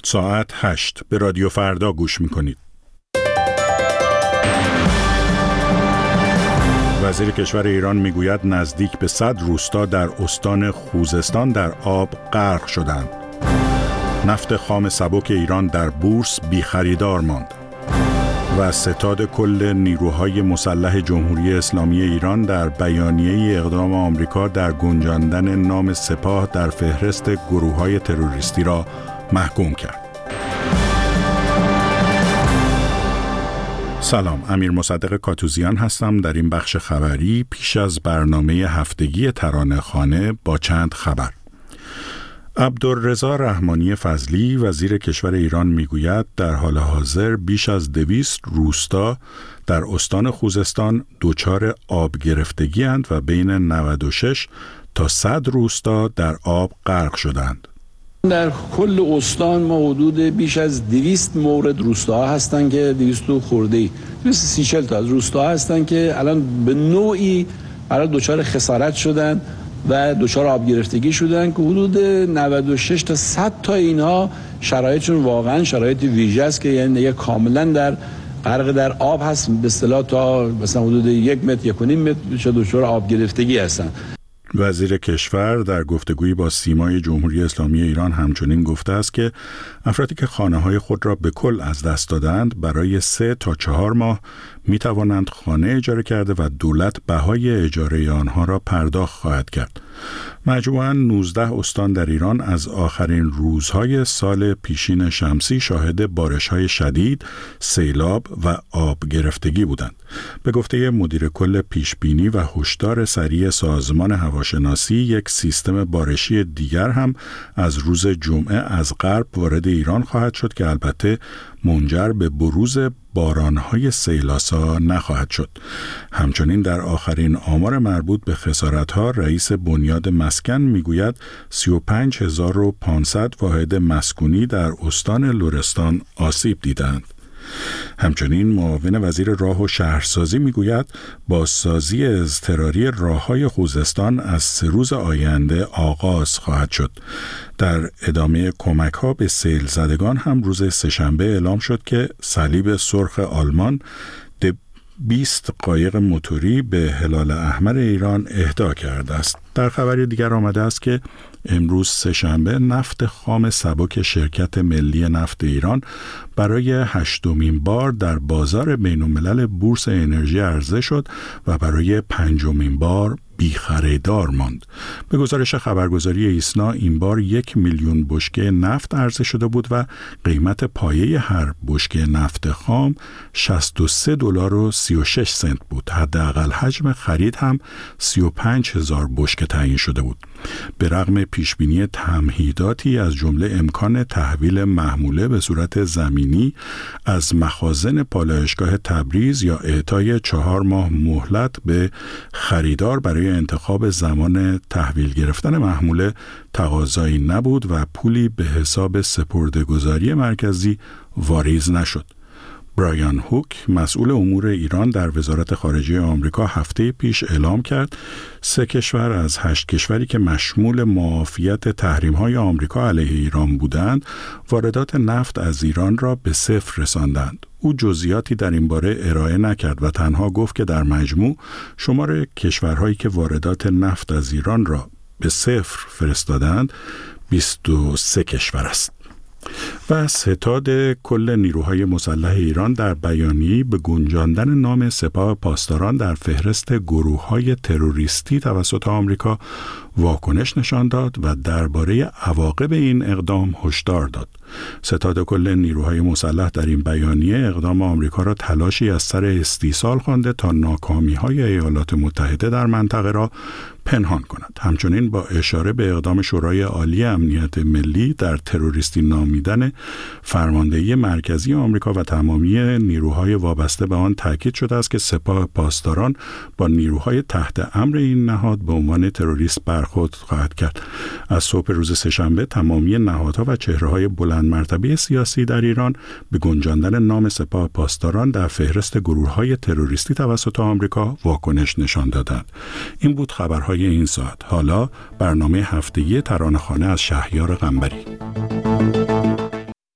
ساعت 8 به رادیو فردا گوش می‌کنید. وزیر کشور ایران میگوید نزدیک به 100 روستا در استان خوزستان در آب غرق شدند. نفت خام سبک ایران در بورس بی خریدار ماند. و ستاد کل نیروهای مسلح جمهوری اسلامی ایران در بیانیه اقدام آمریکا در گنجاندن نام سپاه در فهرست گروه‌های تروریستی را محکوم کرد. سلام، امیر مصدق کاتوزیان هستم. در این بخش خبری پیش از برنامه هفتگی ترانه‌خوانه با چند خبر. عبدالرضا رحمانی فضلی وزیر کشور ایران میگوید در حال حاضر بیش از 200 روستا در استان خوزستان دچار آب گرفتگی اند و بین 96 تا 100 روستا در آب غرق شدند. در کل استان ما حدود بیش از 200 مورد روستاها هستند که 200 خورده‌ای 230 تا از روستاها هستند که الان به نوعی برای دچار خسارت شدن و دچار آب گرفتگی شدن که حدود 96 تا 100 تا اینها شرایطشون واقعا شرایط ویژه است که یعنی کاملا در غرق در آب هست، به اصطلاح تا مثلا حدود 1 متر 1.5 متر دچار آب گرفتگی هستن. وزیر کشور در گفتگویی با سیمای جمهوری اسلامی ایران همچنین گفته است که افرادی که خانه‌های خود را به کل از دست دادند برای 3 تا 4 ماه می توانند خانه اجاره کرده و دولت بهای اجاره آنها را پرداخت خواهد کرد. مجموعاً 19 استان در ایران از آخرین روزهای سال پیشین شمسی شاهد بارش‌های شدید، سیلاب و آب گرفتگی بودند. به گفته مدیر کل پیشبینی و هشدار سریع سازمان هواشناسی، یک سیستم بارشی دیگر هم از روز جمعه از غرب وارد ایران خواهد شد که البته منجر به بروز باران‌های سیلاسا نخواهد شد. همچنین در آخرین آمار مربوط به خسارت‌ها رئیس بنیاد مسکن میگوید 35500 واحد مسکونی در استان لرستان آسیب دیدند. همچنین معاون وزیر راه و شهرسازی میگوید بازسازی اضطراری راه‌های خوزستان از 3 روز آینده آغاز خواهد شد. در ادامه کمک‌ها به سیل زدگان هم روز سه‌شنبه اعلام شد که صلیب سرخ آلمان 20 قایق موتوری به هلال احمر ایران اهدا کرده است. در خبر دیگر آمده است که امروز سه‌شنبه نفت خام سبک شرکت ملی نفت ایران برای 8مین بار در بازار بین‌الملل بورس انرژی عرضه شد و برای 5مین بار بی خریدار ماند. به گزارش خبرگزاری ایسنا این بار 1 میلیون بشکه نفت عرضه شده بود و قیمت پایه هر بشکه نفت خام $63.36 بود. حداقل حجم خرید هم 35000 بشکه تعیین شده بود. به رغم پیشبینی تمهیداتی از جمله امکان تحویل محموله به صورت زمینی از مخازن پالایشگاه تبریز یا اعطای 4 ماه مهلت به خریدار برای انتخاب زمان تحویل گرفتن محموله تقاضایی نبود و پولی به حساب سپرده‌گذاری مرکزی واریز نشد. برایان هوک مسئول امور ایران در وزارت خارجه آمریکا هفته پیش اعلام کرد 3 کشور از 8 کشوری که مشمول معافیت تحریم‌های آمریکا علیه ایران بودند واردات نفت از ایران را به 0 رساندند. او جزئیاتی در این باره ارائه نکرد و تنها گفت که در مجموع شمار کشورهایی که واردات نفت از ایران را به 0 فرستادند 23 کشور است. و ستاد کل نیروهای مسلح ایران در بیانیه‌ای به گنجاندن نام سپاه پاسداران در فهرست گروه‌های تروریستی توسط آمریکا واکنش نشان داد و درباره عواقب این اقدام هشدار داد. ستاد کل نیروهای مسلح در این بیانیه اقدام آمریکا را تلاشی از سر استیصال خوانده تا ناکامی‌های ایالات متحده در منطقه را پنهان کند. همچنین با اشاره به اقدام شورای عالی امنیت ملی در تروریستی نامیدن فرماندهی مرکزی آمریکا و تمامی نیروهای وابسته به آن تاکید شده است که سپاه پاسداران با نیروهای تحت امر این نهاد به عنوان تروریست برخورد خواهد کرد. از صبح روز سه‌شنبه تمامی نهادها و چهره‌های بلند مرتبه سیاسی در ایران به گنجاندن نام سپاه پاسداران در فهرست گروه‌های تروریستی توسط آمریکا واکنش نشان دادند. این بود خبرهای این ساعت. حالا برنامه هفتگی ترانه‌خوانه از شهریار قنبری.